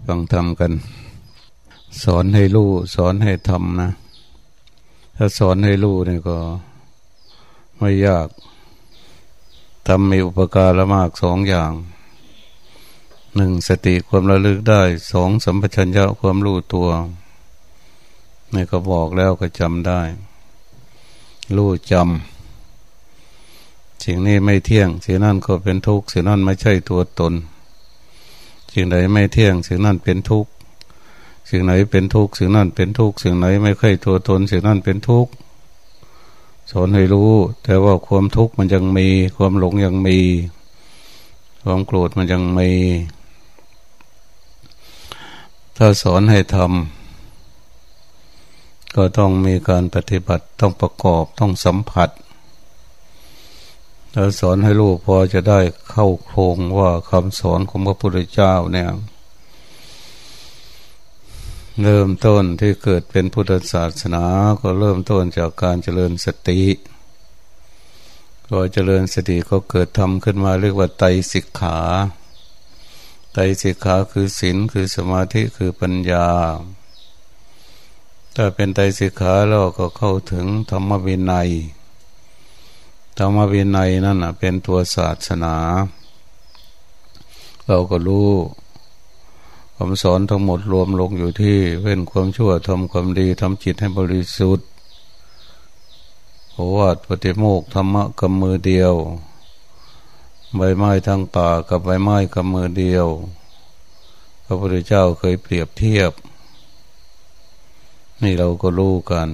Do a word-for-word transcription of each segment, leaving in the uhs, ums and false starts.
ฟังธรรมกันสอนให้รู้สอนให้ทำนะถ้าสอนให้รู้นี่ก็ไม่ยากทำมีอุปการะมากสองอย่างหนึ่งสติความระลึกได้สองสัมปชัญญะความรู้ตัวนี่ก็บอกแล้วก็จำได้รู้จำสิ่งนี้ไม่เที่ยงสิ่งนั้นก็เป็นทุกข์สิ่งนั้นไม่ใช่ตัวตนสิ่งใดไม่เที่ยงสิ่งนั้นเป็นทุกข์สิ่งไหนเป็นทุกข์สิ่งนั้นเป็นทุกข์สิ่งไหนไม่ใช่ตัวตนสิ่งนั้นเป็นทุกข์สอนให้รู้แต่ว่าความทุกข์มันยังมีความหลงยังมีความโกรธมันยังมีถ้าสอนให้ทำก็ต้องมีการปฏิบัติต้องประกอบต้องสัมผัสถ้าสอนให้รู้พอจะได้เข้าโครงว่าคำสอนของพระพุทธเจ้าเนี่ยเริ่มต้นที่เกิดเป็นพุทธศาสนาก็เริ่มต้นจากการเจริญสติพอเจริญสติก็เกิดธรรมขึ้นมาเรียกว่าไตรสิกขาไตรสิกขาคือศีลคือสมาธิคือปัญญาถ้าเป็นไตรสิกขาแล้วก็เข้าถึงธรรมวินัยธรรมวินัยนั่นน่ะเป็นตัวศาสนาเราก็รู้คำสอนทั้งหมดรวมลงอยู่ที่เว้นความชั่วทำความดีทำจิตให้บริสุทธิ์โอวาทปฏิโมกข์ธรรมะกับมือเดียวใบไม้ทั้งป่ากับใบไม้กับมือเดียวพระพุทธเจ้าเคยเปรียบเทียบนี่เราก็รู้กัน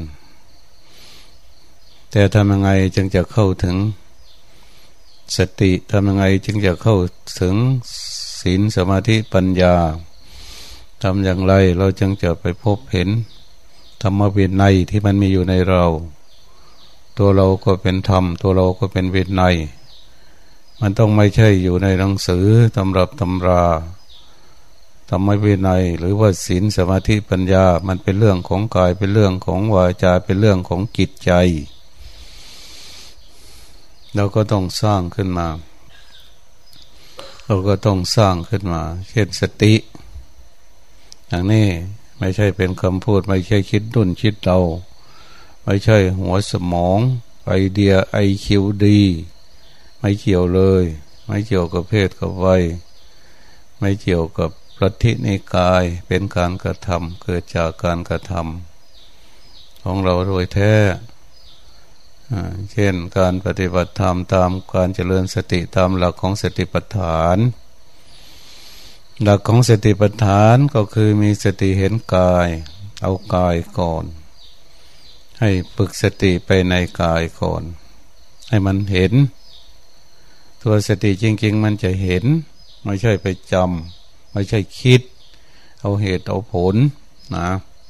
แต่ทำยังไงจึงจะเข้าถึงสติทำยังไงจึงจะเข้าถึงศีลสมาธิปัญญาทำอย่างไรเราจึงจะไปพบเห็นธรรมวินัยที่มันมีอยู่ในเราตัวเราก็เป็นธรรมตัวเราก็เป็นวินัยมันต้องไม่ใช่อยู่ในหนังสือตำรับตำราธรรมวินัยหรือว่าศีลสมาธิปัญญามันเป็นเรื่องของกายเป็นเรื่องของวาจาเป็นเรื่องของจิตใจเราก็ต้องสร้างขึ้นมาเราก็ต้องสร้างขึ้นมาเช่นสติอย่างนี้ไม่ใช่เป็นคำพูดไม่ใช่คิดดุนคิดเราไม่ใช่หัวสมองไอเดียไอคิวดีไม่เกี่ยวเลยไม่เกี่ยวกับเพศกับวัยไม่เกี่ยวกับลัทธินิกายเป็นการกระทำเกิดจากการกระทำของเราโดยแท้เช่นการปฏิบัติธรรมตามการเจริญสติตามหลักของสติปัฏฐานหลักของสติปัฏฐานก็คือมีสติเห็นกายเอากายก่อนให้ฝึกสติไปในกายก่อนให้มันเห็นตัวสติจริงๆมันจะเห็นไม่ใช่ไปจำไม่ใช่คิดเอาเหตุเอาผลนะ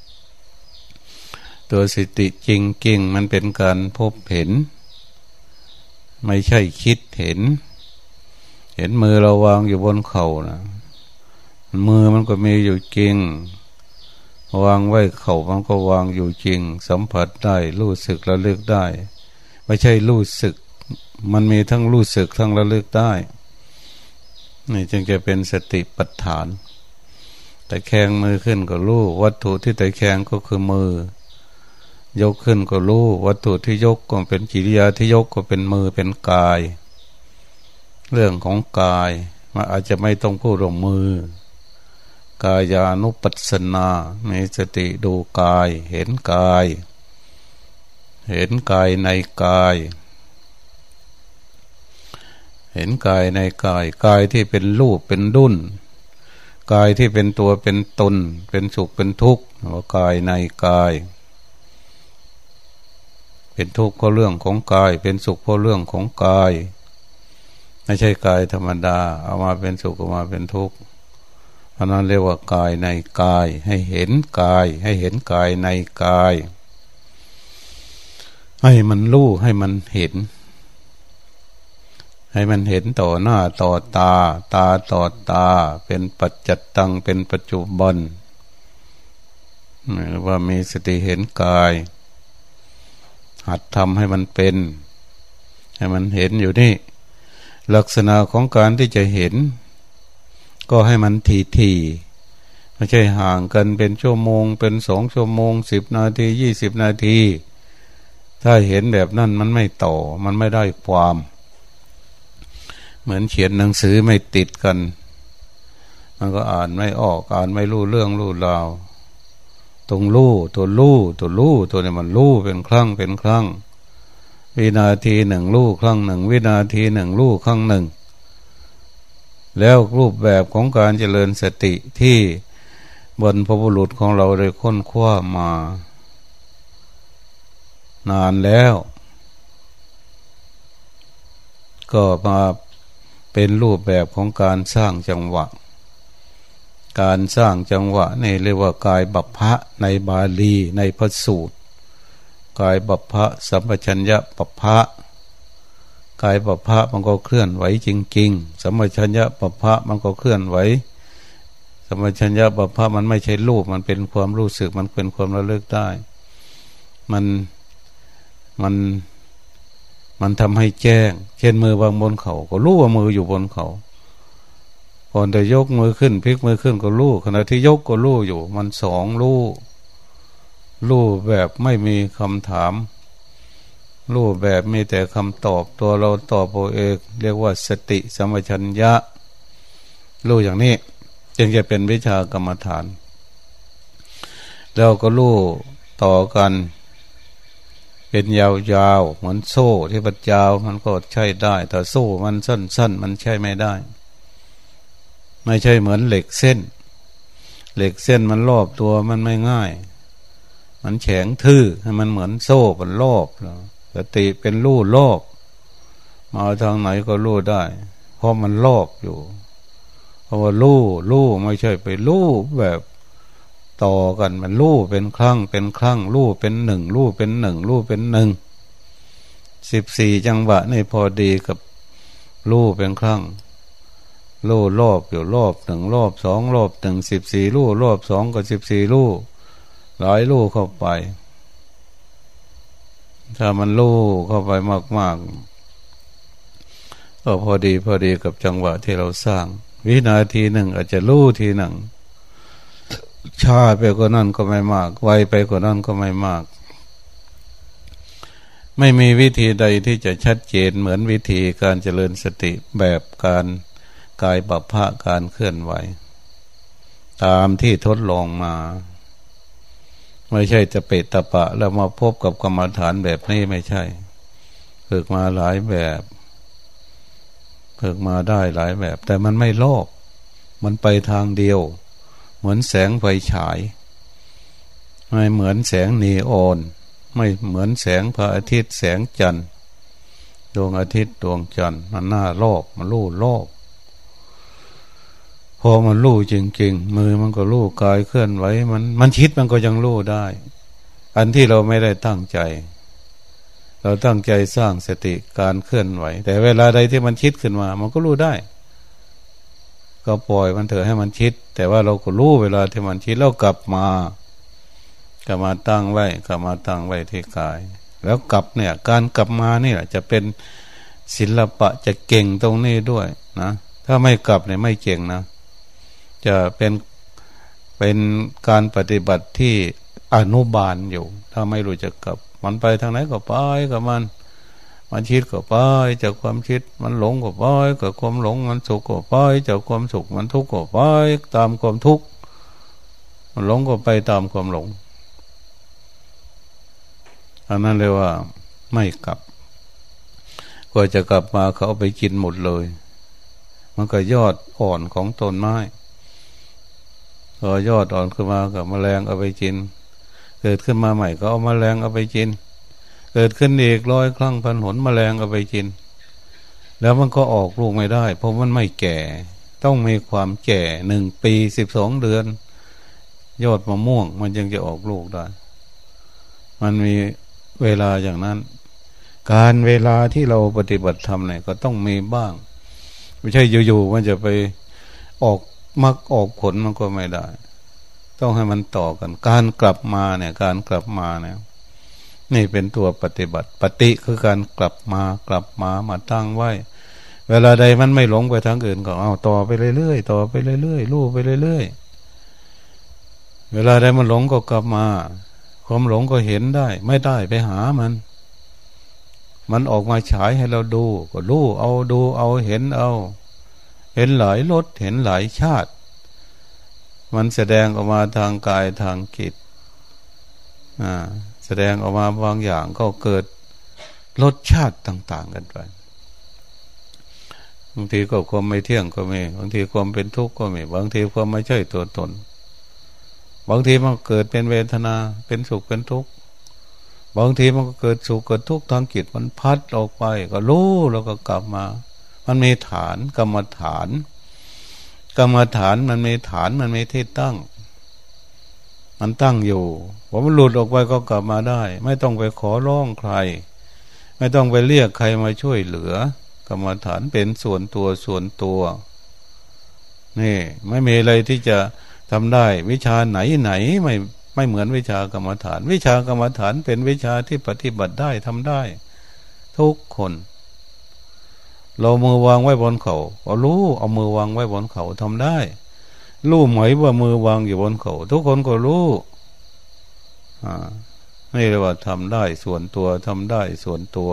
ตัวสติจริงๆมันเป็นการพบเห็นไม่ใช่คิดเห็นเห็นมือเราวางอยู่บนเข่านะมือมันก็มีอยู่จริงวางไว้เข่ามันก็วางอยู่จริงสัมผัสได้รู้สึกระลึกได้ไม่ใช่รู้สึกมันมีทั้งรู้สึกทั้งระลึกได้นี่จึงจะเป็นสติปัฏฐานแต่แขงมือขึ้นก็รู้วัตถุที่แต่แขงก็คือมือยกขึ้นก็รู้วัตถุที่ยกก็เป็นกิริยาที่ยกก็เป็นมือเป็นกายเรื่องของกายมันอาจจะไม่ต้องพูดว่ามือกายานุปัสสนามีสติดูกายเห็นกายเห็นกายในกายเห็นกายในกายกายที่เป็นรูปเป็นดุ้นกายที่เป็นตัวเป็นตนเป็นสุขเป็นทุกข์ว่ากายในกายเป็นทุกข์เพราะเรื่องของกายเป็นสุขเพราะเรื่องของกายไม่ใช่กายธรรมดาเอามาเป็นสุขเอามาเป็นทุกข์เพราะนั้นเรียกว่ากายในกายให้เห็นกายให้เห็นกายในกายให้มันรู้ให้มันเห็นให้มันเห็นต่อหน้าต่อตาตาต่อตาเป็นปัจจัตตังเป็นปัจจุบันว่ามีสติเห็นกายหัดทำให้มันเป็นให้มันเห็นอยู่นี่ลักษณะของการที่จะเห็นก็ให้มันทีทีไม่ใช่ห่างกันเป็นชั่วโมงเป็นสองชั่วโมงสิบนาทียี่สิบนาทีถ้าเห็นแบบนั้นมันไม่ต่อมันไม่ได้ความเหมือนเขียนหนังสือไม่ติดกันมันก็อ่านไม่ออกอ่านไม่รู้เรื่องรู้ราวตรงรู้ตัวรู้ตัวรู้ตัวนี้มันรู้เป็นครั้งเป็นครั้งวินาทีหนึ่งรู้ครั้งหนึ่งวินาทีหนึ่งรู้ครั้งหนึ่งแล้วรูปแบบของการเจริญสติที่บรรพบุรุษของเราได้ค้นคว้ามานานแล้วก็มาเป็นรูปแบบของการสร้างจังหวะการสร้างจังหวะนี่เรียกว่ากายบัพพะในบาลีในพระสูตรกายบัพพะสัมปชัญญะบัพพะกายบัพพะมันก็เคลื่อนไหวจริงๆสัมปชัญญะบัพพะมันก็เคลื่อนไหวสัมปชัญญะบัพพะมันไม่ใช่รูปมันเป็นความรู้สึกมันเป็นความระลึกได้มันมันมันทำให้แจ้งเช่นมือวางบนเขาก็รู้ว่ามืออยู่บนเขาก่อนจะยกมือขึ้นพลิกมือขึ้นก็รู้ขณะที่ยกก็รู้อยู่มันสองรู้รู้แบบไม่มีคำถามรู้แบบมีแต่คำตอบตัวเราตอบตัวเองเรียกว่าสติสัมปชัญญะรู้อย่างนี้จึงจะเป็นวิชากรรมฐานแล้วก็รู้ต่อกันเป็นยาวๆเหมือนโซ่ที่ปัดยาวมันก็ใช้ได้แต่โซ่มันสั้นๆมันใช้ไม่ได้ไม่ใช่เหมือนเหล็กเส้นเหล็กเส้นมันรอบตัวมันไม่ง่ายมันแข็งทื่อให้มันเหมือนโซ่มันรอบสติเป็นลู่รอบมาทางไหนก็ลู่ได้เพราะมันรอบอยู่เพราะว่าลู่ลู่ไม่ใช่ไปลู่แบบต่อกันมันลู่เป็นครั้งเป็นครั้งลู่เป็นหนึ่งลู่เป็นหนึ่งลู่เป็นหนึ่งสิบสี่จังหวะนี่พอดีกับลู่เป็นครั้งลู่รอบอยู่รอบหนึ่งรอบสองรอบหนึ่งสิบสี่ลู่รอบสองก็สิบสี่ลู่หลายลู่เข้าไปถ้ามันลู่เข้าไปมากๆก็พอดีพอดีกับจังหวะที่เราสร้างวินาทีหนึ่งอาจจะลู่ทีหนึ่งช้าไปกว่านั้นก็ไม่มากไวไปกว่านั้นก็ไม่มากไม่มีวิธีใดที่จะชัดเจนเหมือนวิธีการเจริญสติแบบการกายบัพพะการเคลื่อนไหวตามที่ทดลองมาไม่ใช่จะเปะตะปะแล้วมาพบกับกรรมฐานแบบนี้ไม่ใช่ฝึกมาหลายแบบฝึกมาได้หลายแบบแต่มันไม่รอบมันไปทางเดียวเหมือนแสงไฟฉายไม่เหมือนแสงนีออนไม่เหมือนแสงพระอาทิตย์แสงจันทร์ดวงอาทิตย์ดวงจันทร์มันน่ารอบมันลู่รอบพอมันลู่จริงๆมือมันก็ลู่กายเคลื่อนไหวมันมันคิดมันก็ยังลู่ได้อันที่เราไม่ได้ตั้งใจเราตั้งใจสร้างสติการเคลื่อนไหวแต่เวลาใดที่มันคิดขึ้นมามันก็ลู่ได้ก็ปล่อยมันเถอะให้มันคิดแต่ว่าเราก็รู้เวลาที่มันคิดแล้วกลับมากลับมาตั้งไว้กลับมาตั้งไว้ที่กายแล้วกลับเนี่ยการกลับมานี่แหละจะเป็นศิลปะจะเก่งตรงนี้ด้วยนะถ้าไม่กลับเนี่ยไม่เก่งนะจะเป็นเป็นการปฏิบัติที่อนุบาลอยู่ถ้าไม่รู้จะกลับมันไปทางไหนก็ไปกับมันมันคิดก็ไปจากความคิดมันหลงก็ไปกับความหลงมันสุขก็ไปจากความสุขมันทุกข์ก็ไปตามความทุกข์มันหลงก็ไปตามความหลงอันนั้นเลยว่าไม่กลับก็จะกลับมาเขาเอาไปกินหมดเลยมันก็ยอดอ่อนของต้นไม้พอยอดอ่อนขึ้นมากับแมลงเอาไปกินเกิดขึ้นมาใหม่ก็เอาแมลงเอาไปกินเกิดขึ้นอีกร้อยครั้งพันหนแมลงเอาไปกินแล้วมันก็ออกลูกไม่ได้เพราะมันไม่แก่ต้องมีความแก่หนึ่งปีสิบสองเดือนยอดมะม่วงมันจึงจะออกลูกได้มันมีเวลาอย่างนั้นการเวลาที่เราปฏิบัติธรรมเนี่ยก็ต้องมีบ้างไม่ใช่อยู่ๆมันจะไปออกมักออกผลมันก็ไม่ได้ต้องให้มันต่อกันการกลับมาเนี่ยการกลับมาเนี่ยนี่เป็นตัวปฏิบัติปฏิคือการกลับมากลับมามาตั้งไว้เวลาใดมันไม่หลงไปทางอื่นก็เอาต่อไปเรื่อยๆต่อไปเรื่อยๆลู่ไปเรื่อยเวลาใดมันหลงก็กลับมาความหลงก็เห็นได้ไม่ได้ไปหามันมันออกมาฉายให้เราดูก็รู้เอาดูเอาเห็นเอาเห็นหลายรสเห็นหลายชาติมันแสดงออกมาทางกายทางจิตอ่าแสดงออกมาบางอย่างก็เกิดรสชาติต่างๆกันไปบางทีก็ความไม่เที่ยงก็มีบางทีความเป็นทุกข์ก็มีบางทีความไม่ใช่ตัวตนบางทีมันเกิดเป็นเวทนาเป็นสุขเป็นทุกข์บางทีมันก็เกิดสุขเกิดทุกข์ทางจิตมันพัดออกไปก็รู้แล้วก็กลับมามันมีฐานกรรมฐานกรรมฐานมันมีฐานมันมีที่ตั้งมันตั้งอยู่พอมันหลุดออกไปก็กลับมาได้ไม่ต้องไปขอร้องใครไม่ต้องไปเรียกใครมาช่วยเหลือกรรมฐานเป็นส่วนตัวส่วนตัวนี่ไม่มีอะไรที่จะทำได้วิชาไหนไหนไม่ไม่เหมือนวิชากรรมฐานวิชากรรมฐานเป็นวิชาที่ปฏิบัติได้ทำได้ทุกคนเรามือวางไว้บนเขาเอารู้เอามือวางไว้บนเขาทำได้รู้ไหมว่ามือวางอยู่บนเขาทุกคนก็รู้อ่านี่เรียกว่าทำได้ส่วนตัวทำได้ส่วนตัว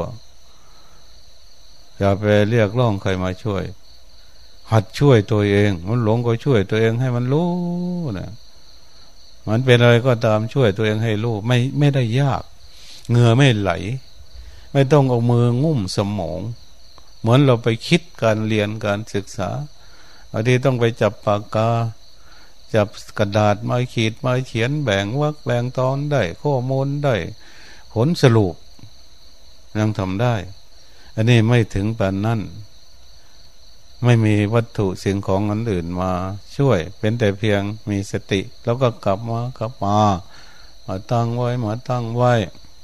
อย่าไปเรียกร้องใครมาช่วยหัดช่วยตัวเองมันหลงก็ช่วยตัวเองให้มันรู้นะมันเป็นอะไรก็ตามช่วยตัวเองให้รู้ไม่ไม่ได้ยากเหงื่อไม่ไหลไม่ต้องเอามืองุ้มสมองเหมือนเราไปคิดการเรียนการศึกษาบางทีต้องไปจับปากกาจับกระดาษมาขีดมาเขียนแบ่งวรรคแบ่งตอนได้ข้อมูลได้ผลสรุปยังทำได้อันนี้ไม่ถึงปานนั้นไม่มีวัตถุสิ่งของอันอื่นมาช่วยเป็นแต่เพียงมีสติแล้วก็กลับมากลับมามาตั้งไว้มาตั้งไว้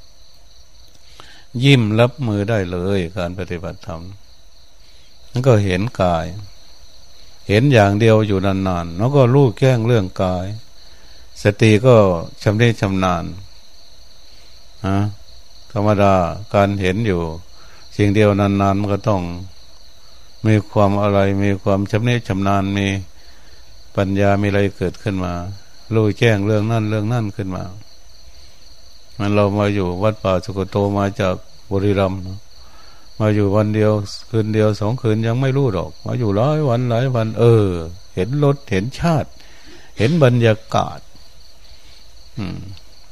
ยิ้มรับมือได้เลยการปฏิบัติธรรมนั่นก็เห็นกายเห็นอย่างเดียวอยู่นานๆแล้วก็รู้แก้งเรื่องกายสติก็ชำนิชำนาญฮะธรรมดาการเห็นอยู่สิ่งเดียวนานๆมันก็ต้องมีความอะไรมีความชำนิชำนาญมีปัญญามีอะไรเกิดขึ้นมารู้แจ้งเรื่องนั่นเรื่องนั่นขึ้นมามันเรามาอยู่วัดป่าสุกโตมาจากบุรีรัมย์มาอยู่วันเดียวคืนเดียวสองคืนยังไม่รู้หรอกมาอยู่หลายวันหลายวันเออเห็นรถเห็นชาติเห็นบรรยากาศอืม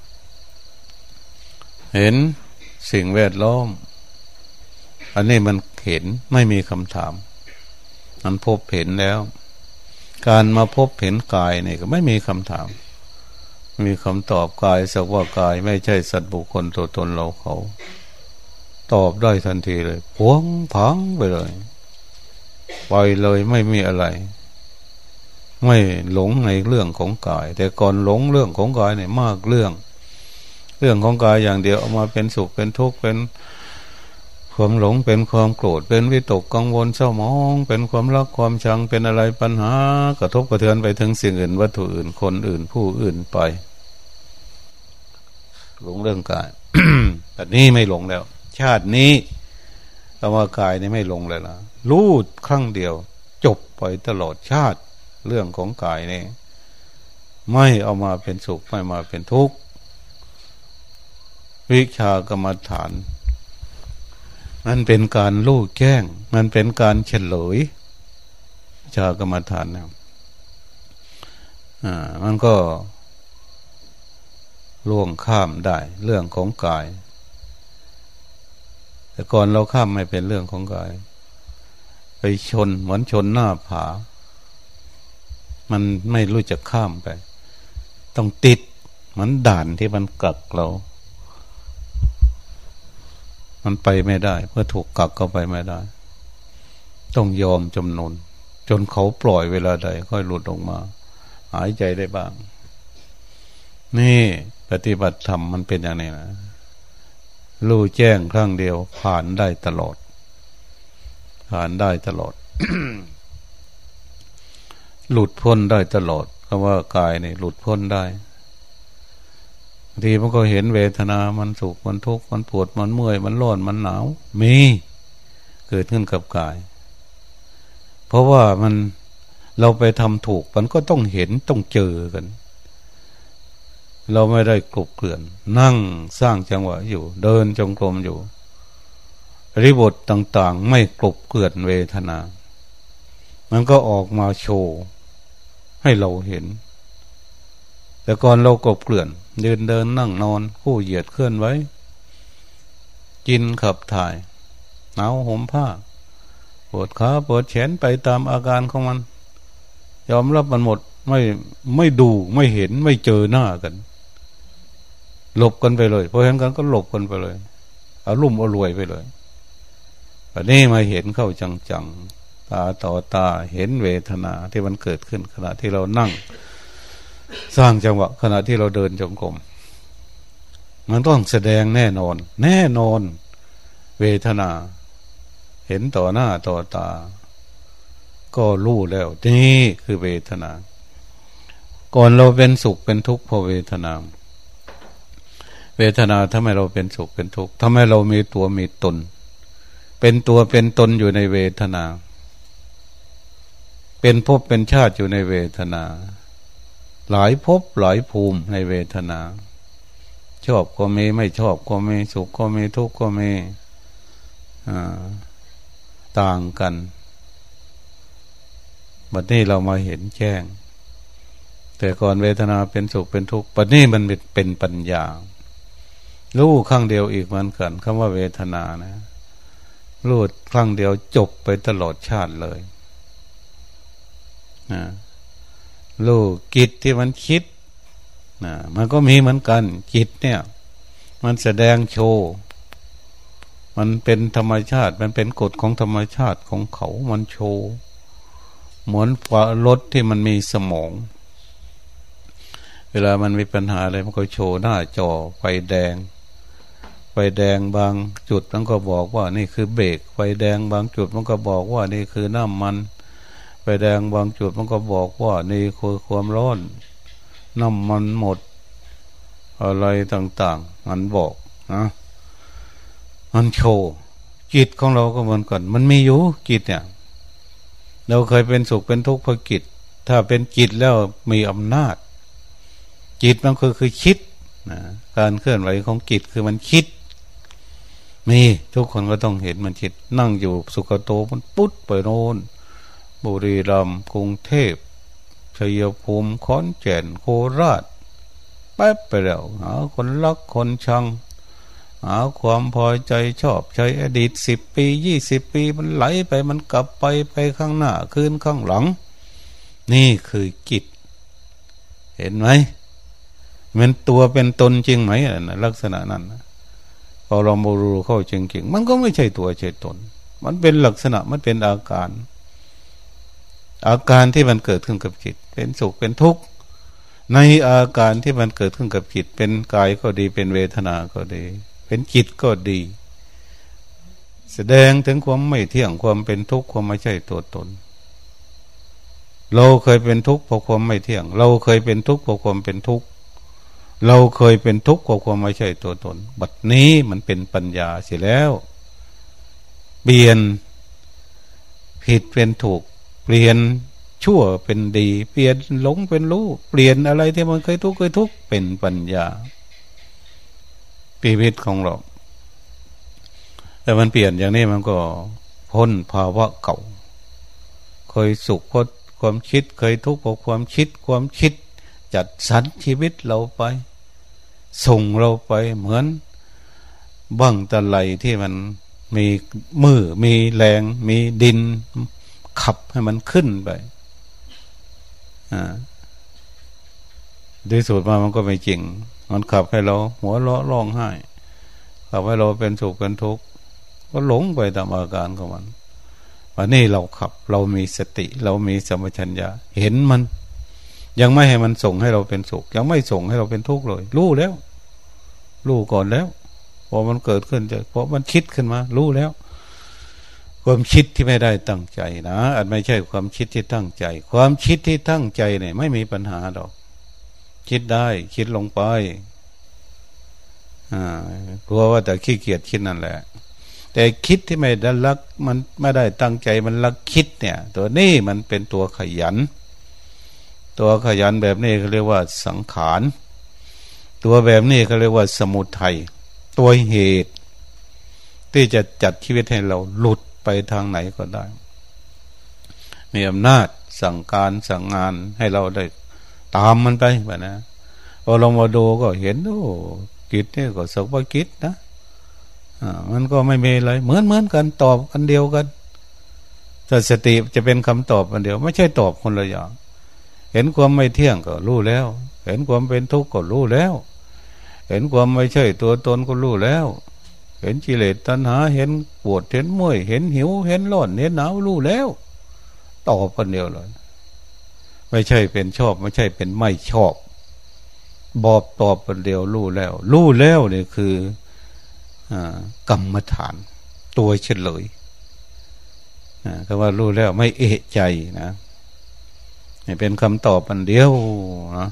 เห็นสิ่งแวดล้อมอันนี้มันเห็นไม่มีคำถามมันพบเห็นแล้วการมาพบเห็นกายนี่ก็ไม่มีคำถามมีคำตอบกายสักว่ากายไม่ใช่สัตว์บุคคลตัวตนเราเขาตอบได้ทันทีเลยพวงพังไปเลยไปเลยไม่มีอะไรไม่หลงในเรื่องของกายแต่ก่อนหลงเรื่องของกายเนี่ยมากเรื่องเรื่องของกายอย่างเดียวเอามาเป็นสุขเป็นทุกข์เป็นความหลงเป็นความโกรธเป็นวิตกกังวลเศร้าหมองเป็นความรักความชังเป็นอะไรปัญหากระทบกระเทือนไปถึงสิ่งอื่นวัตถุอื่นคนอื่นผู้อื่นไปหลงเรื่องกาย แต่นี่ไม่หลงแล้วชาตินี้คำว่ากายนี่ไม่หลงเลยนะรู้ครั้งเดียวจบไปตลอดชาติเรื่องของกายนี่ไม่เอามาเป็นสุขไม่มาเป็นทุกข์วิชากรรมฐานมันเป็นการรู้แจ้งมันเป็นการเฉลยวิชากรรมฐานนะอ่ามันก็ล่วงข้ามได้เรื่องของกายแต่ก่อนเราข้ามไม่เป็นเรื่องของกายไปชนเหมือนชนหน้าผามันไม่รู้จะข้ามไปต้องติดเหมือนด่านที่มันกักเรามันไปไม่ได้เพื่อถูกกักก็ไปไม่ได้ต้องยอมจำนนจนเขาปล่อยเวลาใดค่อยหลุดออกมาหายใจได้บ้างนี่ปฏิบัติธรรมมันเป็นอย่างนี้นะรู้แจ้งครั้งเดียวผ่านได้ตลอดผ่านได้ตลอด หลุดพ้นได้ตลอดคำว่ากายนี่หลุดพ้นได้บางทีมันก็เห็นเวทนามันสุขมันทุกข์มันปวดมันเมื่อยมันร้อนมันหนาวมีเกิดขึ้นกับกายเพราะว่ามันเราไปทำถูกมันก็ต้องเห็นต้องเจอกันเราไม่ได้กลุกเกลื่อนนั่งสร้างจังหวะอยู่เดินจงกรมอยู่อริบทต่างๆไม่กลุกเกลื่อนเวทนามันก็ออกมาโชว์ให้เราเห็นแต่ก่อนเรากลุกเกลื่อนเดินเดินนั่งนอนคู่เหยียดเคลื่อนไว้กินขับถ่ายหนาวห่มผ้าปวดขาปวดแขนไปตามอาการของมันยอมรับมันหมดไม่ไม่ดูไม่เห็นไม่เจอหน้ากันหลบกันไปเลยพอเห็นกันก็หลบกันไปเลยเอาลุ่มเอารวยไปเลยอันนี้มาเห็นเข้าจังๆตาต่อตาเห็นเวทนาที่มันเกิดขึ้นขณะที่เรานั่งสร้างจังหวะขณะที่เราเดินจงกรมมันต้องแสดงแน่นอนแน่นอนเวทนาเห็นต่อหน้าต่อตาก็รู้แล้วนี่คือเวทนาก่อนเราเป็นสุขเป็นทุกข์เพราะเวทนาเวทนาทำให้เราเป็นสุขเป็นทุกข์ทำให้เรามีตัวมีตนเป็นตัวเป็นตนอยู่ในเวทนาเป็นภพเป็นชาติอยู่ในเวทนาหลายภพหลายภูมิในเวทนาชอบก็มีไม่ชอบก็มีสุขก็มีทุกข์ก็มีต่างกันบัดนี้เรามาเห็นแจ้งแต่ก่อนเวทนาเป็นสุขเป็นทุกข์บัดนี้มันเป็นปัญญารู้ครั้งเดียวอีกเหมือนกันคำว่าเวทนานะรู้ครั้งเดียวจบไปตลอดชาติเลยนะรู้จิตที่มันคิดนะมันก็มีเหมือนกันจิตเนี่ยมันแสดงโชว์มันเป็นธรรมชาติมันเป็นกฎของธรรมชาติของเขามันโชว์เหมือนรถที่มันมีสมองเวลามันมีปัญหาอะไรมันก็โชว์หน้าจอไฟแดงไฟแดงบางจุดมันก็บอกว่านี่คือเบรกไฟแดงบางจุดมันก็บอกว่านี่คือน้ำมันไฟแดงบางจุดมันก็บอกว่านี่คือความร้อนน้ำมันหมดอะไรต่างๆมันบอกนะมันโชว์จิตของเราก็เหมือนกันมันมีอยู่จิตเนี่ยเราเคยเป็นสุขเป็นทุกข์เพราะจิตถ้าเป็นจิตแล้วมีอำนาจจิตมันคือคือคิดนะการเคลื่อนไหวของจิตคือมันคิดมีทุกคนก็ต้องเห็นมันคิดนั่งอยู่สุขโตมันปุ๊ดไปโน่นบุรีรัมย์กรุงเทพชัยภูมิขอนแก่นโคราชแป๊บไปแล้วหาคนรักคนชังหาความพอใจชอบใจอดีตสิบปียี่สิบปีมันไหลไปมันกลับไปไปข้างหน้าคืนข้างหลังนี่คือจิตเห็นไหมมันตัวเป็นตนจริงไหมนะลักษณะนั้นพอเรามารู้เข้าจริงๆมันก็ไม่ใช่ตัวใช่ตนมันเป็นลักษณะมันเป็นอาการอาการที่มันเกิดขึ้นกับจิตเป็นสุขเป็นทุกข์ในอาการที่มันเกิดขึ้นกับจิตเป็นกายก็ดีเป็นเวทนาก็ดีเป็นจิตก็ดีแสดงถึงความไม่เที่ยงความเป็นทุกข์ความไม่ใช่ตัวตนเราเคยเป็นทุกข์เพราะความไม่เที่ยงเราเคยเป็นทุกข์เพราะความเป็นทุกข์เราเคยเป็นทุกข์เพราะความไม่ใช่ตัวตนบัดนี้มันเป็นปัญญาเสียแล้วเปลี่ยนผิดเป็นถูกเปลี่ยนชั่วเป็นดีเปลี่ยนหลงเป็นรู้เปลี่ยนอะไรที่มันเคยทุกข์เคยทุกข์เป็นปัญญาชีวิตของเราแต่มันเปลี่ยนอย่างนี้มันก็พ้นภาวะเก่าเคยสุขเพราะความคิดเคยทุกข์เพราะความคิดความคิดจัดสรรชีวิตเราไปส่งเราไปเหมือนบั้งตะไลที่มันมีมือมีแรงมีดินขับให้มันขึ้นไปอ่าโดยสุดมามันก็ไม่จริงมันขับให้เราหัวเราะร้องไห้ขับให้เราเป็นสุขเป็นทุกข์ก็หลงไปตามอาการของมันวันนี้เราขับเรามีสติเรามีสัมปชัญญะเห็นมันยังไม่ให้มันส่งให้เราเป็นสุขยังไม่ส่งให้เราเป็นทุกข์เลยรู้แล้วรู้ก่อนแล้วพอมันเกิดขึ้นจะเพราะมันคิดขึ้นมารู้แล้วความคิดที่ไม่ได้ตั้งใจนะอาจไม่ใช่ความคิดที่ตั้งใจความคิดที่ตั้งใจเนี่ยไม่มีปัญหาหรอกคิดได้คิดลงไปอ่ากลัวว่าแต่ขี้เกียจคิดนั่นแหละแต่คิดที่ไม่ได้รักมันไม่ได้ตั้งใจมันรักคิดเนี่ยตัวนี้มันเป็นตัวขยันตัวขยันแบบนี้เขาเรียกว่าสังขารตัวแบบนี้เขาเรียกว่าสมุทัยตัวเหตุที่จะจัดชีวิตให้เราหลุดไปทางไหนก็ได้มีอำนาจสั่งการสั่งงานให้เราได้ตามมันไปแบบนะพอเรามาดูก็เห็นโอ้กิจนี่ก็สักว่ากิจนะอ่ามันก็ไม่มีอะไรเหมือนเหมือนกันตอบอันเดียวกันแต่สติจะเป็นคำตอบอันเดียวไม่ใช่ตอบคนละอย่างเห็นความไม่เที่ยงก็รู้แล้วเห็นความเป็นทุกข์ก็รู้แล้วเห็นความไม่ใช่ตัวตนก็รู้แล้วเห็นกิเลสตัณหาเห็นปวดเห็นเมื่อยเห็นหิวเห็นร้อนเห็นหนาวรู้แล้วตอบคนเดียวเลยไม่ใช่เป็นชอบไม่ใช่เป็นไม่ชอบบอกตอบคนเดียวรู้แล้วรู้แล้วนี่คืออ่ากรรมฐานตัวเฉลยนะคำว่ารู้แล้วไม่เอะใจนะนี่เป็นคำตอบอันเดียวนะ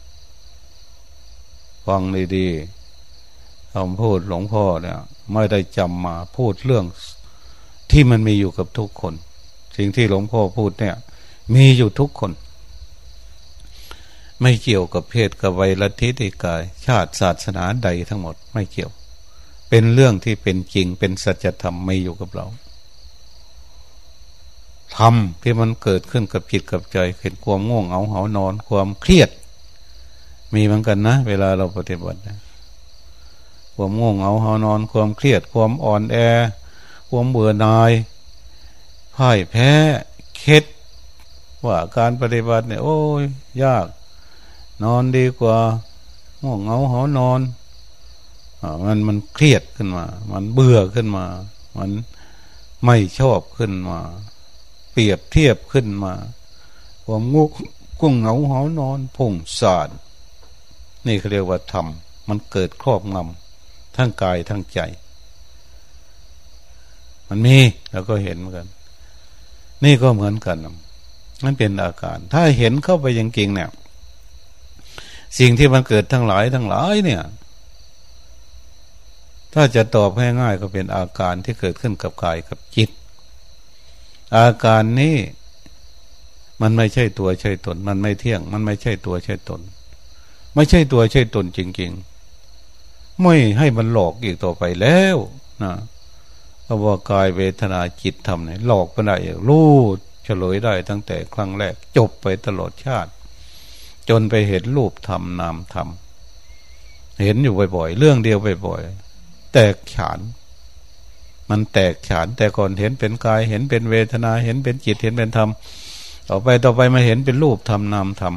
ฟังดีๆคำพูดหลวงพ่อเนี่ยไม่ได้จำมาพูดเรื่องที่มันมีอยู่กับทุกคนสิ่งที่หลวงพ่อพูดเนี่ยมีอยู่ทุกคนไม่เกี่ยวกับเพศกับวัยลัทธิใดกายชาติศาสนาใดทั้งหมดไม่เกี่ยวเป็นเรื่องที่เป็นจริงเป็นสัจธรรมไม่อยู่กับเราธรรมที่มันเกิดขึ้นกับจิตกับใจเห็นความง่วงเหงาหานอนความเครียดมีเหมือนกันนะเวลาเราปฏิบัตินะความง่วงเหงาหานอนความเครียดความอ่อนแอความเบื่อหน่ายพ่ายแพ้เคล็ดว่าการปฏิบัติเนี่ยโอ้ยยากนอนดีกว่าง่วงเหงาหานอนอ่ามันมันเครียดขึ้นมามันเบื่อขึ้นมามันไม่ชอบขึ้นมาเปรียบเทียบขึ้นมาความง่วงกุ้งเหงาหานอนพุ่งสานนี่เขาเรียกว่าธรรมมันเกิดครอบงำทั้งกายทั้งใจมันมีแล้วก็เห็นเหมือนกันนี่ก็เหมือนกันมันเป็นอาการถ้าเห็นเข้าไปจริงๆเนี่ยสิ่งที่มันเกิดทั้งหลายทั้งหลายเนี่ยถ้าจะตอบให้ง่ายก็เป็นอาการที่เกิดขึ้นกับกายกับจิตอาการนี้มันไม่ใช่ตัวใช่ตนมันไม่เที่ยงมันไม่ใช่ตัวใช่ตนไม่ใช่ตัวใช่ตนจริงๆไม่ให้มันหลอกอีกต่อไปแล้วนะเพราะว่ากายเวทนาจิตธรรมเนี่ยหลอกไปได้รู้เฉลยได้ตั้งแต่ครั้งแรกจบไปตลอดชาติจนไปเห็นรูปธรรมนามธรรมเห็นอยู่บ่อยๆเรื่องเดียวบ่อยๆแตกฉานมันแตกฉานแต่ก่อนเห็นเป็นกายเห็นเป็นเวทนาเห็นเป็นจิตเห็นเป็นธรรมต่อไปต่อไปมาเห็นเป็นรูปธรรมนามธรรม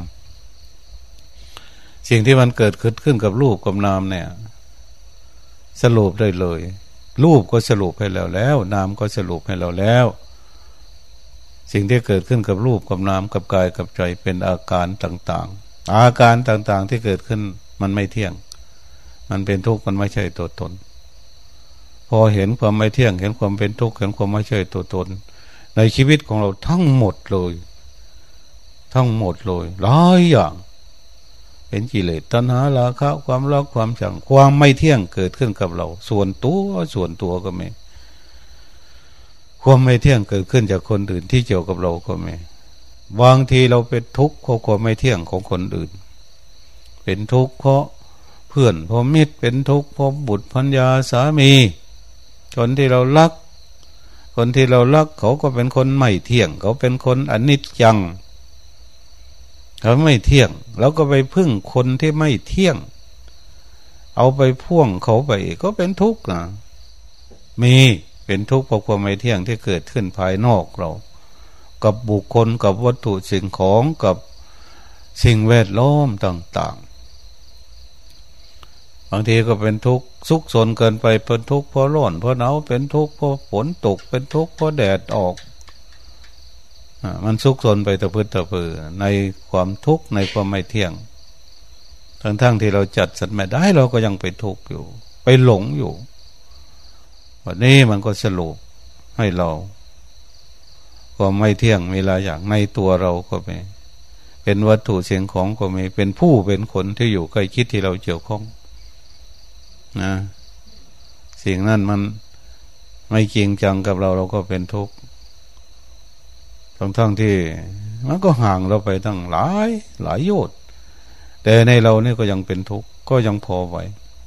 สิ่งที่มันเกิดขึ้นขึ้นกับรูปกับนามเนี่ยสรุปได้เลยรูปก็สรุปให้เราแล้วนามก็สรุปให้เราแล้วสิ่งที่เกิดขึ้นกับรูปกับนามกับกายกับใจเป็นอาการต่างๆอาการต่างๆที่เกิดขึ้นมันไม่เที่ยงมันเป็นทุกข์มันไม่ใช่ตัวตนพอเห็นความไม่เที่ยงเห็นความเป็นทุกข์เห็นความไม่ใช่ตัวตนในชีวิตของเราทั้งหมดเลยทั้งหมดเลยหลายอย่างเป็นกิเลสตัณหาราคะความรักความชังความไม่เที่ยงเกิดขึ้นกับเราส่วนตัวส่วนตัวก็มีความไม่เที่ยงเกิดขึ้นจากคนอื่นที่เกี่ยวกับเราก็มีบางทีเราเป็นทุกข์เพราะความไม่เที่ยงของคนอื่นเป็นทุกข์เพราะเพื่อนเพราะมิตรเป็นทุกข์เพราะบุตรภรรยาสามีคนที่เรารักคนที่เรารักเขาก็เป็นคนไม่เที่ยงเขาเป็นคนอนิจจังเขาไม่เที่ยงแล้วก็ไปพึ่งคนที่ไม่เที่ยงเอาไปพ่วงเขาไปก็เป็นทุกข์นะมีเป็นทุกข์เพราะความไม่เที่ยงที่เกิดขึ้นภายนอกเรากับบุคคลกับวัตถุสิ่งของกับสิ่งแวดล้อมต่างๆบางทีก็เป็นทุกข์ซุกซนเกินไปเป็นทุกข์เพราะร้อนเพราะหนาวเป็นทุกข์เพราะฝนตกเป็นทุกข์เพราะแดดออกมันซุกซนไปตะพื้นตะพือในความทุกข์ในความไม่เที่ยงทั้งๆที่เราจัดสรรไม่ได้เราก็ยังไปทุกข์อยู่ไปหลงอยู่วันนี้มันก็สรุปให้เราความไม่เที่ยงมีหลายอย่างในตัวเราก็มีเป็นวัตถุสิ่งของก็มีเป็นผู้เป็นคนที่อยู่ใกล้ชิดที่เราเกี่ยวข้องนะสิ่งนั้นมันไม่จริงจังกับเราเราก็เป็นทุกข์ทั้งๆที่มันก็ห่างเราไปตั้งหลายหลายโยชน์แต่ในเรานี่ก็ยังเป็นทุกข์ก็ยังพอไหว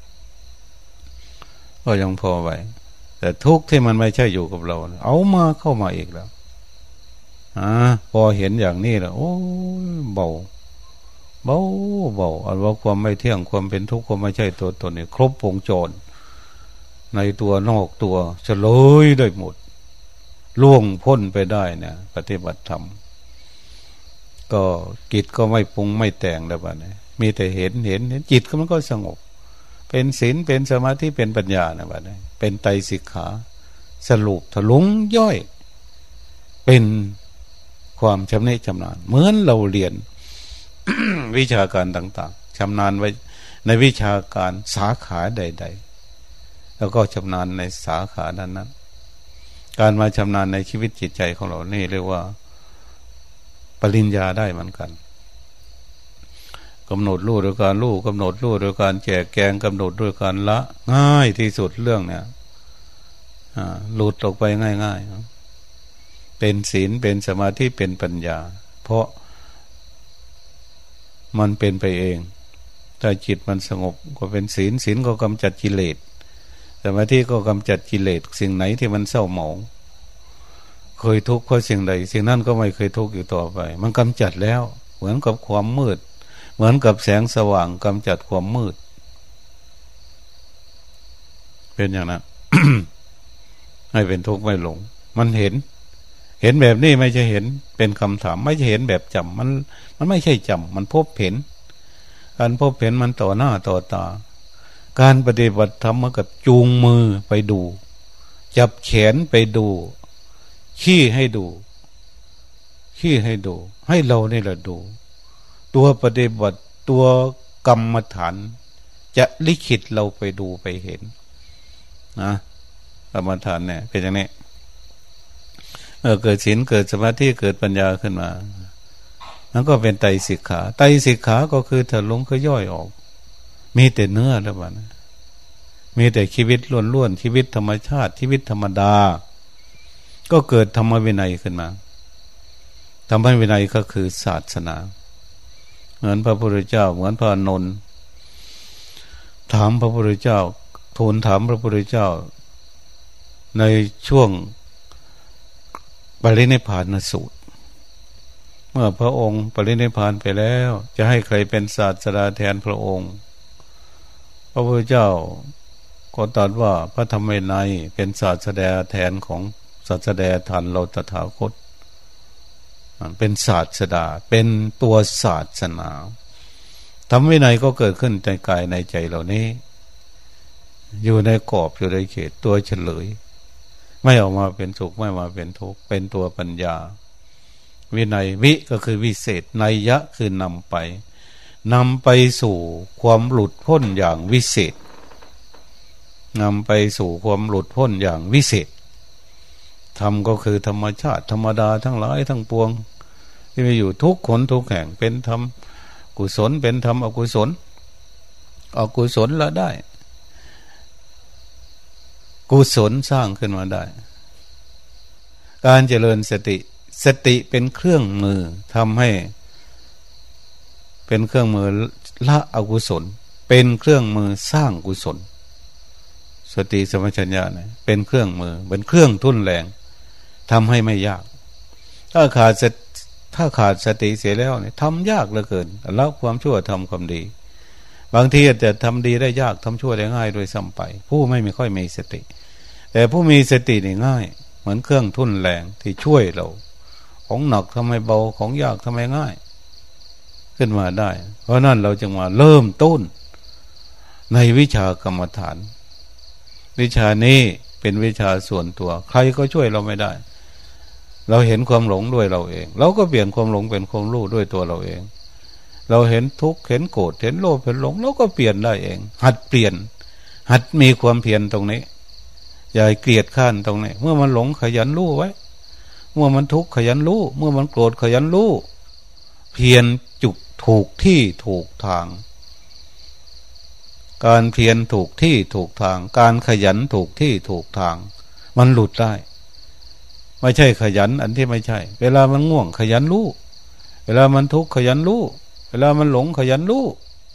ก็ยังพอไหวแต่ทุกข์ที่มันไม่ใช่อยู่กับเราเอามาเข้ามาอีกแล้วอ่าพอเห็นอย่างนี้แล้วโอ้เบาเบาเบาอันว่าความไม่เที่ยงความเป็นทุกข์ความไม่ใช่ตัวตนนี่ครบวงจรในตัวนอกตัวเฉลยได้หมดล่วงพ้นไปได้เนี่ยปฏิบัติธรรมก็จิตก็ไม่ปรุงไม่แต่งแล้วบ้านี้มีแต่เห็นเห็นเห็นจิตก็มันก็สงบเป็นศีลเป็นสมาธิเป็นปัญญานะบ้านี้เป็นไตรสิกขาสรุปถลุงย่อยเป็นความชำนิชำนาญเหมือนเราเรียน วิชาการต่างๆชำนาญไว้ในวิชาการสาขาใดๆแล้วก็ชำนาญในสาขานั้นๆการมาชำนาญในชีวิตจิตใจของเรานี่เรียกว่าปริญญาได้เหมือนกันกำหนดรู้โดยการรู้กำหนดรู้โดยการแจกแจงกำหนดด้วยการละง่ายที่สุดเรื่องเนี้ยหลุดออกไปง่ายๆเป็นศีลเป็นสมาธิเป็นปัญญาเพราะมันเป็นไปเองถ้าจิตมันสงบก็เป็นศีลศีลก็กำจัดกิเลสสมาธิก็กำจัดกิเลสสิ่งไหนที่มันเศร้าหมองเคยทุกข์เพราะสิ่งใดสิ่งนั้นก็ไม่เคยทุกข์อยู่ต่อไปมันกำจัดแล้วเหมือนกับความมืดเหมือนกับแสงสว่างกำจัดความมืดเป็นอย่างนั้น ให้เป็นทุกข์ไม่หลงมันเห็นเห็นแบบนี้ไม่ใช่เห็นเป็นคำถามไม่ใช่เห็นแบบจำมันมันไม่ใช่จำมันพบเห็นการพบเห็นมันต่อหน้าต่อตาการปฏิบัติธรรมมันกับจูงมือไปดูจับแขนไปดูขี้ให้ดูขี้ให้ดูให้เรานี่แหละดูตัวปฏิบัติตัวกรรมฐานจะลิขิตเราไปดูไปเห็นนะกรรมฐานเนี่ยเป็นอย่างนี้เออเกิดศีลเกิดสมาธิเกิดปัญญาขึ้นมามันก็เป็นไตรสิกขาไตรสิกขาก็คือถลุงคือย่อยออกมีแต่เนื้อแล้วบ้านะมีแต่ชีวิตล้วนๆชีวิตธรรมชาติชีวิตธรรมดาก็เกิดธรรมวินัยขึ้นมาธรรมวินัยก็คือศาสนาเหมือนพระพุทธเจ้าเหมือนพระอานนท์ถามพระพุทธเจ้าทูลถามพระพุทธเจ้าในช่วงปรินิพพานสูตรเมื่อพระองค์ปรินิพพานไปแล้วจะให้ใครเป็นศาสดาแทนพระองค์พระพุทธเจ้าก็ตรัสว่าพระธรรมวินัยเป็นศาสดาแทนของศาสดาทันเราตถาคตเป็นศาสดาเป็นตัวศาสนาธรรมวินัยก็เกิดขึ้นในกายในใจเหล่านี้อยู่ในกรอบอยู่ในเขตตัวเฉลยไม่ออกมาเป็นสุขไม่มาเป็นทุกข์เป็นตัวปัญญาวินัยวิก็คือวิเศษนัยยะคือนำไปนำไปสู่ความหลุดพ้นอย่างวิเศษนำไปสู่ความหลุดพ้นอย่างวิเศษธรรมก็คือธรรมชาติธรรมดาทั้งหลายทั้งปวงที่มีอยู่ทุกคนทุกแห่งเป็นธรรมกุศลเป็นธรรมอกุศลอกุศลละได้กุศลสร้างขึ้นมาได้การเจริญสติสติเป็นเครื่องมือทำให้เป็นเครื่องมือละอกุศลเป็นเครื่องมือสร้างกุศลสติสัมปชัญญะเนี่ยเป็นเครื่องมือเป็นเครื่องทุ่นแรงทำให้ไม่ยากถ้าขาดถ้าขาดสติเสียแล้วเนี่ยทำยากเหลือเกินละความชั่วทำความดีบางทีอาจจะทำดีได้ยากทำชั่วได้ง่ายโดยซ้ำไปผู้ไม่มีค่อยมีสติแต่ผู้มีสตินี่ง่ายเหมือนเครื่องทุ่นแรงที่ช่วยเราของหนักทำไมเบาของยากทำไมง่ายขึ้นมาได้เพราะนั้นเราจึงมาเริ่มต้นในวิชากรรมฐานวิชานี้เป็นวิชาส่วนตัวใครก็ช่วยเราไม่ได้เราเห็นความหลงด้วยเราเองเราก็เปลี่ยนความหลงเป็นความรู้ด้วยตัวเราเองเราเห็นทุกข์เห็นโกรธเห็นโลภเห็นหลงเราก็เปลี่ยนได้เองหัดเปลี่ยนหัดมีความเพียรตรงนี้อย่าเกลียดข้านตรงนี้เมื่อมันหลงขยันรู้ไว้เมื่อมันทุกข์ขยันรู้เมื่อมันโกรธขยันรู้เพียรจุกถูกที่ถูกทางการเพียรถูกที่ถูกทางการขยันถูกที่ถูกทางมันหลุดได้ไม่ใช่ขยันอันที่ไม่ใช่เวลามันง่วงขยันรู้เวลามันทุกข์ขยันรู้เวลามันหลงขยันรู้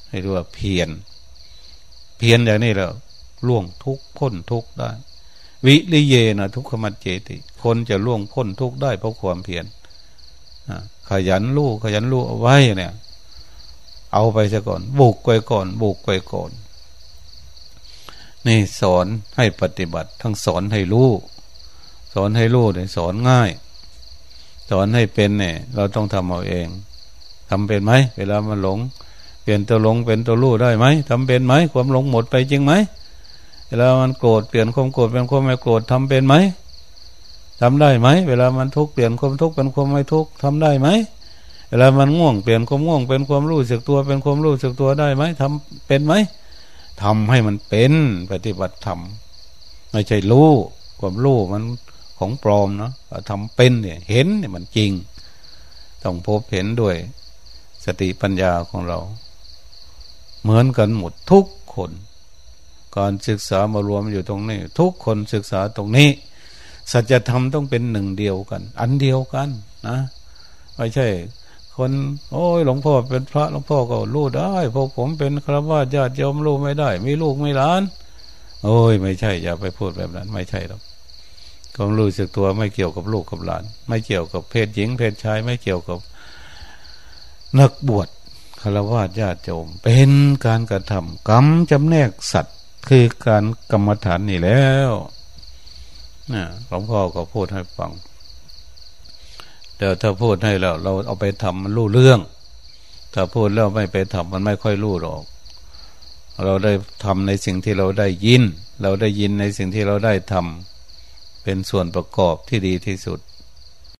ให้รู้ว่าเพียรเพียรอย่างนี้แล้วล่วงทุกข์พ้นทุกข์ได้วิริเยนะทุกขมัจเจติคนจะล่วงพ้นทุกข์ได้เพราะความเพียรขยันรู้ขยันรู้เอาไว้เนี่ยเอาไปซะก่อนบุกไปก่อนบุกไปก่อนนี่สอนให้ปฏิบัติทั้งสอนให้รู้สอนให้รู้เนี่ยสอนง่ายสอนให้เป็นเนี่ยเราต้องทำเอาเองทำเป็นไหมเวลามันหลงเปลี่ยนตัวหลงเป็นตัวรู้ได้ไหมทำเป็นไหมความหลงหมดไปจริงไหมเวลามันโกรธเปลี่ยนความโกรธเป็นความไม่โกรธทำเป็นไหมทำได้ไหมเวลามันทุกข์เปลี่ยนความทุกข์เป็นความไม่ทุกข์ทำได้ไหมเวลามันง่วงเปลี่ยนความง่วงเป็นความรู้สึกตัวเป็นความรู้สึกตัวได้ไหมทำเป็นไหมทำให้มันเป็นปฏิบัติธรรมไม่ใช่รู้ความรู้มันของปลอมเนาะทำเป็นเนี่ยเห็นเนี่ยมันจริงต้องพบเห็นด้วยสติปัญญาของเราเหมือนกันหมดทุกคนการศึกษามารวมอยู่ตรงนี้ทุกคนศึกษาตรงนี้สัจธรรมต้องเป็นหนึ่งเดียวกันอันเดียวกันนะไม่ใช่คนโอ้ยหลวงพ่อเป็นพระหลวงพ่อก็รู้ได้พวกผมเป็นฆราวาสญาติโยมรู้ไม่ได้มีลูกไม่หลานโอ้ยไม่ใช่อย่าไปพูดแบบนั้นไม่ใช่หรอกความรู้สึกตัวไม่เกี่ยวกับลูกกับหลานไม่เกี่ยวกับเพศหญิงเพศชายไม่เกี่ยวกับนักบวชฆราวาสญาติโยมเป็นการกระทำกรรมจำแนกสัตว์คือการกรรมฐานนี่แล้วนะหลวงพ่อก็พูดให้ฟังเดี๋ยวถ้าพูดให้แล้วเราเอาไปทำมันรู้เรื่องถ้าพูดแล้วไม่ไปทำมันไม่ค่อยรู้หรอกเราได้ทำในสิ่งที่เราได้ยินเราได้ยินในสิ่งที่เราได้ทำเป็นส่วนประกอบที่ดีที่สุด